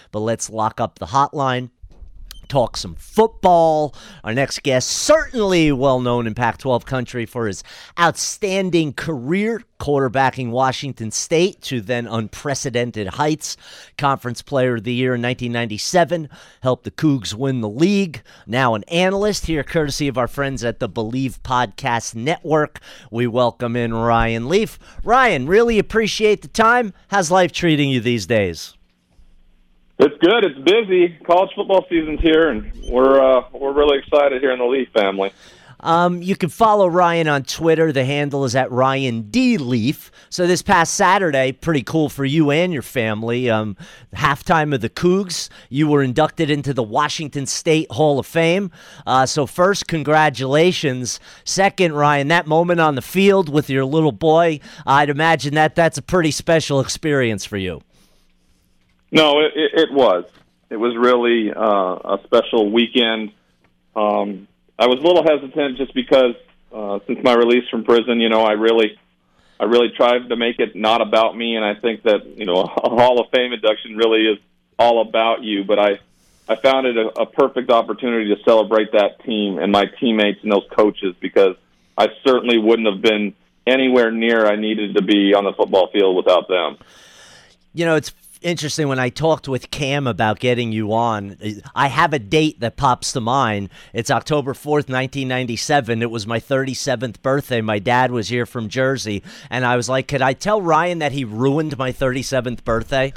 but let's lock up the hotline. Talk some football. Our next guest, certainly well known in Pac-12 country for his outstanding career quarterbacking Washington State to then unprecedented heights. Conference Player of the Year in 1997, helped the Cougs win the league. Now an analyst here, courtesy of our friends at the Believe Podcast Network. We welcome in Ryan Leaf. Ryan, really appreciate the time. How's life treating you these days? It's good. It's busy. College football season's here, and we're really excited here in the Leaf family. You can follow Ryan on Twitter. The handle is at Ryan D. Leaf. So this past Saturday, pretty cool for you and your family. Halftime of the Cougs, you were inducted into the Washington State Hall of Fame. So first, congratulations. Second, Ryan, that moment on the field with your little boy, I'd imagine that's a pretty special experience for you. No, it was. It was really a special weekend. I was a little hesitant just because since my release from prison, I really tried to make it not about me, and I think that a Hall of Fame induction really is all about you. But I found it a perfect opportunity to celebrate that team and my teammates and those coaches, because I certainly wouldn't have been anywhere near I needed to be on the football field without them. It's interesting, when I talked with Cam about getting you on, I have a date that pops to mind. It's October 4th, 1997. It was my 37th birthday. My dad was here from Jersey, and I was like, could I tell Ryan that he ruined my 37th birthday?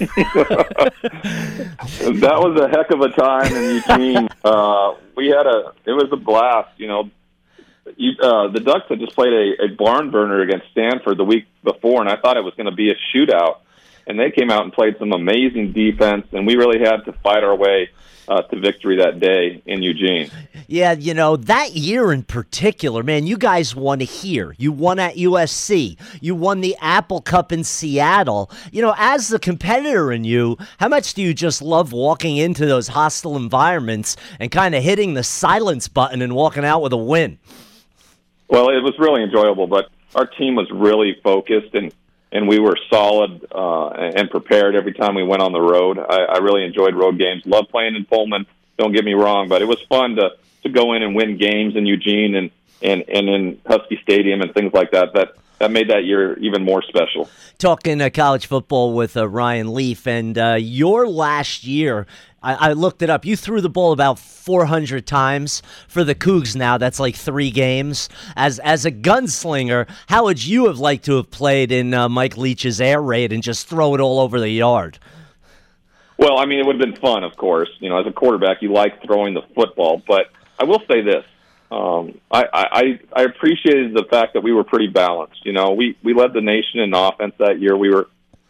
That was a heck of a time in Eugene. It was a blast. The Ducks had just played a barn burner against Stanford the week before, and I thought it was going to be a shootout. And they came out and played some amazing defense, and we really had to fight our way to victory that day in Eugene. Yeah, that year in particular, man, you guys won here. You won at USC. You won the Apple Cup in Seattle. As the competitor in you, how much do you just love walking into those hostile environments and kind of hitting the silence button and walking out with a win? Well, it was really enjoyable, but our team was really focused, and we were solid and prepared every time we went on the road. I really enjoyed road games. Love playing in Pullman, don't get me wrong, but it was fun to go in and win games in Eugene and in Husky Stadium and things like that. That made that year even more special. Talking college football with Ryan Leaf, and your last year, I looked it up. You threw the ball about 400 times for the Cougs now. That's like 3 games. As a gunslinger, how would you have liked to have played in Mike Leach's air raid and just throw it all over the yard? Well, it would have been fun, of course. As a quarterback, you like throwing the football. But I will say this. I appreciated the fact that we were pretty balanced. We led the nation in offense that year. We were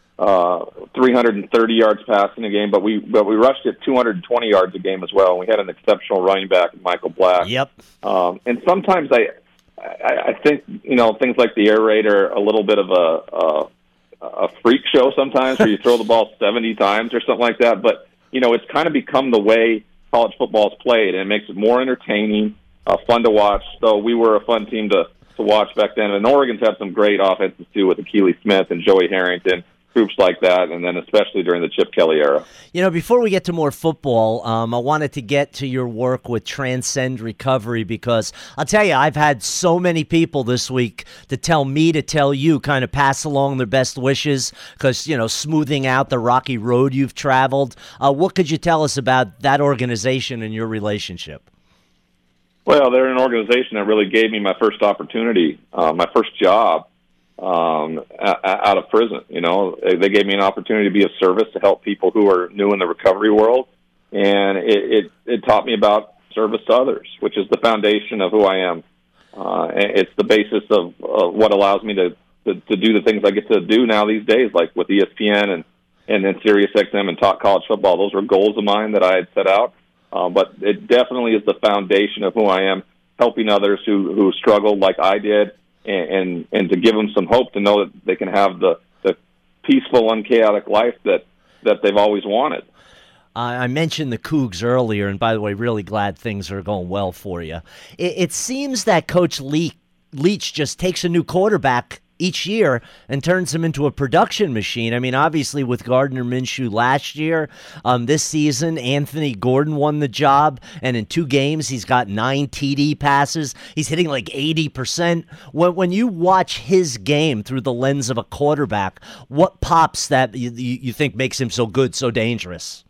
330 yards passing a game, but we rushed it 220 yards a game as well. And we had an exceptional running back, Michael Black. Yep. And sometimes I think things like the air raid are a little bit of a freak show sometimes, where you throw the ball 70 times or something like that. But it's kind of become the way college football is played, and it makes it more entertaining, fun to watch. So we were a fun team to watch back then. And Oregon's had some great offenses too, with Akili Smith and Joey Harrington. Groups like that, and then especially during the Chip Kelly era. Before we get to more football, I wanted to get to your work with Transcend Recovery, because I'll tell you, I've had so many people this week to tell me to tell you, kind of pass along their best wishes, because, smoothing out the rocky road you've traveled. What could you tell us about that organization and your relationship? Well, they're an organization that really gave me my first opportunity, my first job. Out of prison. They gave me an opportunity to be of service, to help people who are new in the recovery world, and it taught me about service to others, which is the foundation of who I am. It's the basis of what allows me to do the things I get to do now these days, like with ESPN and then SiriusXM and Talk College Football. Those were goals of mine that I had set out, but it definitely is the foundation of who I am, helping others who struggled like I did, and to give them some hope to know that they can have the peaceful, unchaotic life that they've always wanted. I mentioned the Cougs earlier, and by the way, really glad things are going well for you. It seems that Coach Leach just takes a new quarterback each year and turns him into a production machine. I mean, obviously with Gardner Minshew last year, this season, Anthony Gordon won the job, and in 2 games, he's got 9 TD passes. He's hitting like 80%. When you watch his game through the lens of a quarterback, what pops that you think makes him so good, so dangerous?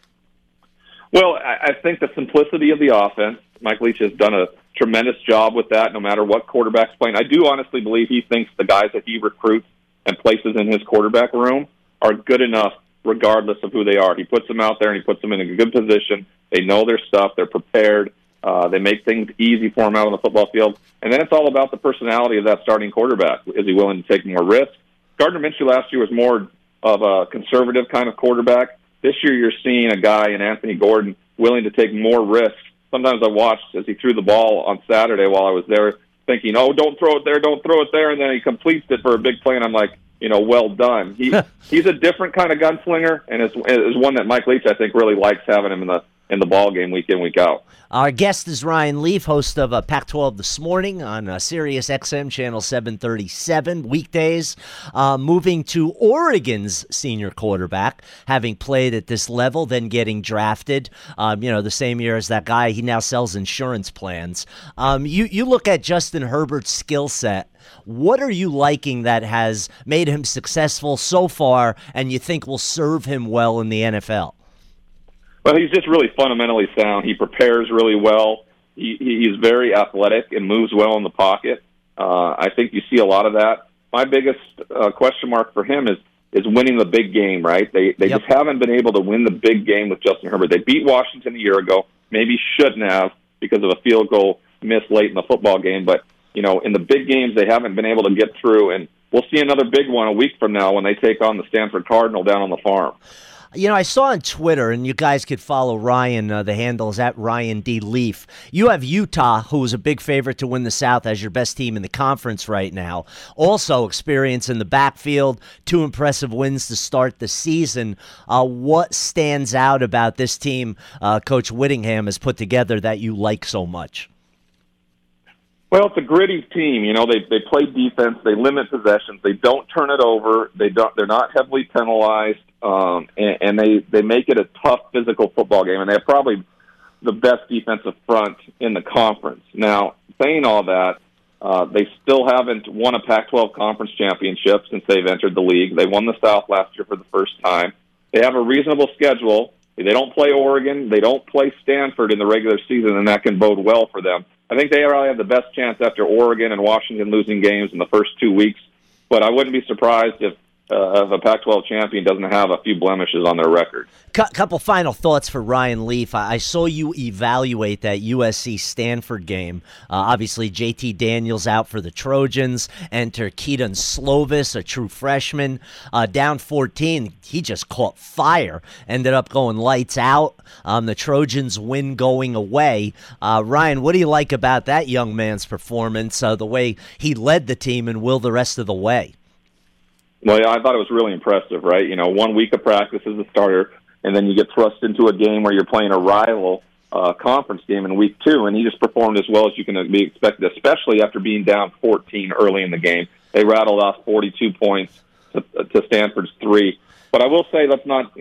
Well, I think the simplicity of the offense, Mike Leach has done a tremendous job with that no matter what quarterback's playing. I do honestly believe he thinks the guys that he recruits and places in his quarterback room are good enough regardless of who they are. He puts them out there and he puts them in a good position. They know their stuff. They're prepared. They make things easy for him out on the football field. And then it's all about the personality of that starting quarterback. Is he willing to take more risks? Gardner Minshew last year was more of a conservative kind of quarterback. This year you're seeing a guy in Anthony Gordon willing to take more risks. Sometimes I watched as he threw the ball on Saturday while I was there thinking, oh, don't throw it there, and then he completes it for a big play, and I'm like, well done. He's a different kind of gunslinger, and is one that Mike Leach, I think, really likes having him in the ball game week in, week out. Our guest is Ryan Leaf, host of Pac-12 This Morning on Sirius XM Channel 737 weekdays. Moving to Oregon's senior quarterback, having played at this level, then getting drafted. The same year as that guy, he now sells insurance plans. You look at Justin Herbert's skill set. What are you liking that has made him successful so far, and you think will serve him well in the NFL? Well, he's just really fundamentally sound. He prepares really well. He's very athletic and moves well in the pocket. I think you see a lot of that. My biggest question mark for him is winning the big game, right? They just haven't been able to win the big game with Justin Herbert. They beat Washington a year ago, maybe shouldn't have because of a field goal miss late in the football game. But, in the big games, they haven't been able to get through. And we'll see another big one a week from now when they take on the Stanford Cardinal down on the farm. I saw on Twitter, and you guys could follow Ryan. The handle is at Ryan D. Leaf. You have Utah, who is a big favorite to win the South as your best team in the conference right now. Also experience in the backfield, 2 impressive wins to start the season. What stands out about this team Coach Whittingham has put together that you like so much? Well, it's a gritty team. They play defense. They limit possessions. They don't turn it over. They're not heavily penalized, and they make it a tough physical football game. And they have probably the best defensive front in the conference. Now, saying all that, they still haven't won a Pac-12 conference championship since they've entered the league. They won the South last year for the first time. They have a reasonable schedule. They don't play Oregon. They don't play Stanford in the regular season, and that can bode well for them. I think they probably have the best chance after Oregon and Washington losing games in the first 2 weeks. But I wouldn't be surprised if a Pac-12 champion doesn't have a few blemishes on their record. Couple final thoughts for Ryan Leaf. I saw you evaluate that USC-Stanford game. Obviously, JT Daniels out for the Trojans. Enter Keaton Slovis, a true freshman. Down 14, he just caught fire. Ended up going lights out. The Trojans win going away. Ryan, what do you like about that young man's performance, the way he led the team and will the rest of the way? Well, yeah, I thought it was really impressive, right? 1 week of practice as a starter, and then you get thrust into a game where you're playing a rival conference game in week 2, and he just performed as well as you can be expected, especially after being down 14 early in the game. They rattled off 42 points to Stanford's 3. But I will say, let's not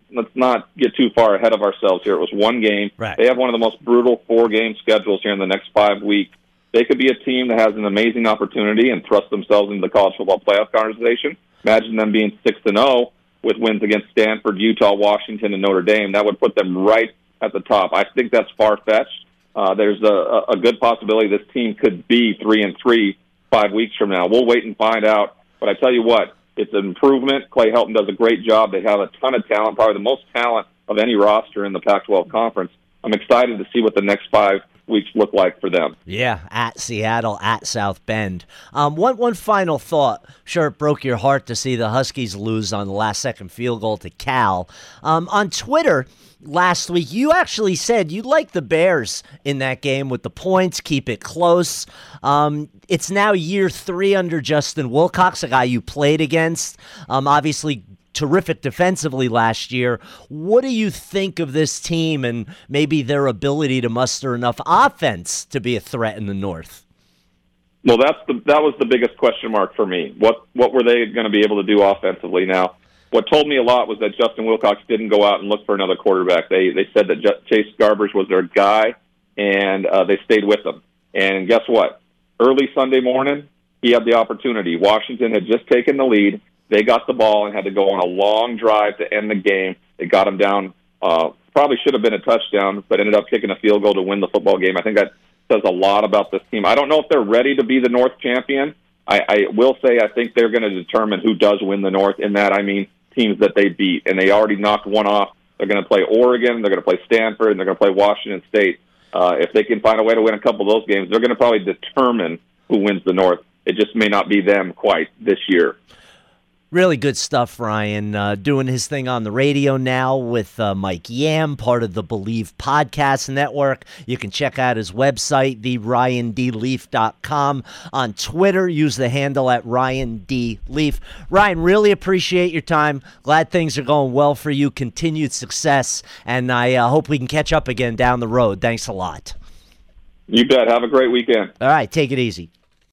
get too far ahead of ourselves here. It was one game. Right. They have one of the most brutal 4-game schedules here in the next 5 weeks. They could be a team that has an amazing opportunity and thrust themselves into the college football playoff conversation. Imagine them being 6-0 with wins against Stanford, Utah, Washington, and Notre Dame. That would put them right at the top. I think that's far-fetched. There's a good possibility this team could be 3-3 5 weeks from now. We'll wait and find out. But I tell you what, it's an improvement. Clay Helton does a great job. They have a ton of talent, probably the most talent of any roster in the Pac-12 conference. I'm excited to see what the next 5 weeks look like for them. Yeah, at Seattle, at South Bend. One final thought. Sure, it broke your heart to see the Huskies lose on the last-second field goal to Cal. On Twitter last week, you actually said you like the Bears in that game with the points, keep it close. It's now year 3 under Justin Wilcox, a guy you played against. Obviously, terrific defensively last year. What do you think of this team and maybe their ability to muster enough offense to be a threat in the North? Well, that was the biggest question mark for me. What were they going to be able to do offensively? Now, what told me a lot was that Justin Wilcox didn't go out and look for another quarterback. They said that Chase Garbers was their guy, and they stayed with him. And guess what? Early Sunday morning, he had the opportunity. Washington had just taken the lead. They got the ball and had to go on a long drive to end the game. They got him down. Probably should have been a touchdown, but ended up kicking a field goal to win the football game. I think that says a lot about this team. I don't know if they're ready to be the North champion. I will say I think they're going to determine who does win the North. In that, I mean teams that they beat, and they already knocked one off. They're going to play Oregon, they're going to play Stanford, and they're going to play Washington State. If they can find a way to win a couple of those games, they're going to probably determine who wins the North. It just may not be them quite this year. Really good stuff, Ryan. Doing his thing on the radio now with Mike Yam, part of the Believe Podcast Network. You can check out his website, theryandleaf.com. On Twitter, use the handle at RyanDLeaf. Ryan, really appreciate your time. Glad things are going well for you. Continued success, and I hope we can catch up again down the road. Thanks a lot. You bet. Have a great weekend. All right, take it easy.